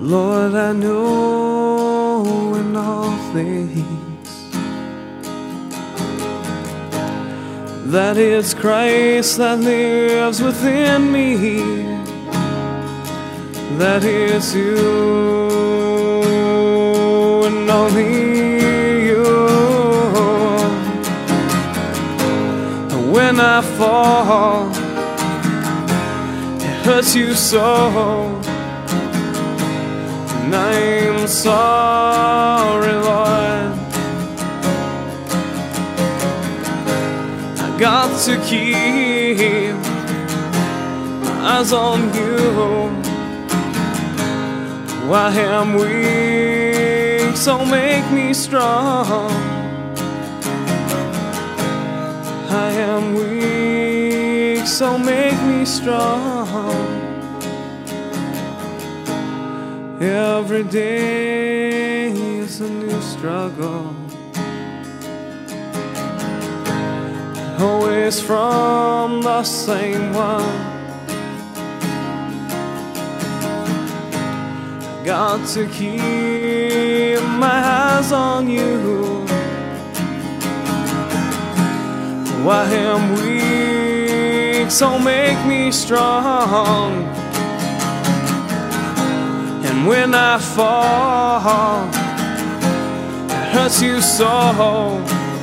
Lord, I know in all things that it's Christ that lives within me, that is you and only you. And when I fall, it hurts you so, and I'm sorry, Lord. I got to keep my eyes on you. I am weak, so make me strong. I am weak, so make me strong. Every day is a new struggle, always from the same one. Got to keep my eyes on you. I am weak, so make me strong. And when I fall, it hurts you so,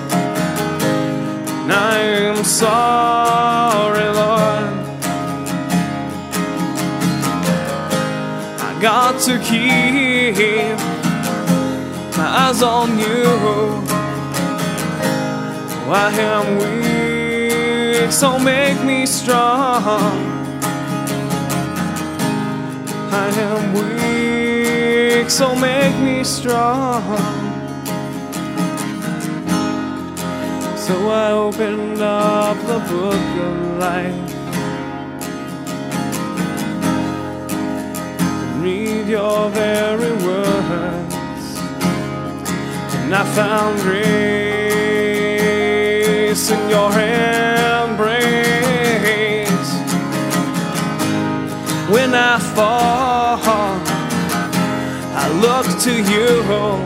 and I'm sorry, Lord. I got to keep my eyes on you. I am weak, so make me strong. I am weak, so make me strong. So I opened up the book of life, read your very words, and I found grace in your embrace. When I fall, I look to you,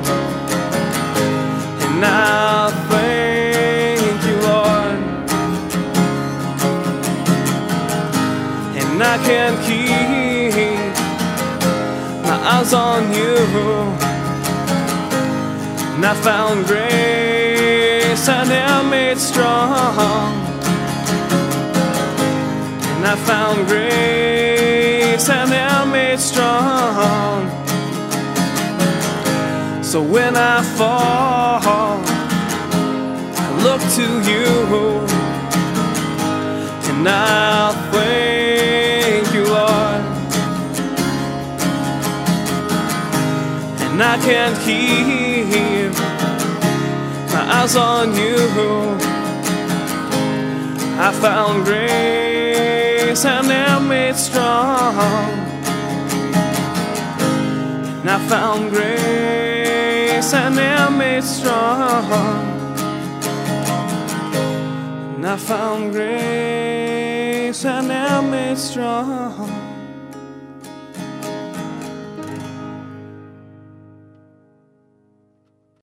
and I thank you, Lord. And I can keep my eyes on you, and I found grace and am made strong. And I found grace and am made strong. So when I fall, I look to you, and I thank you, Lord. And I can't keep my eyes on you. I found grace and am made strong. And I found grace and am made strong. And I found grace and am made strong.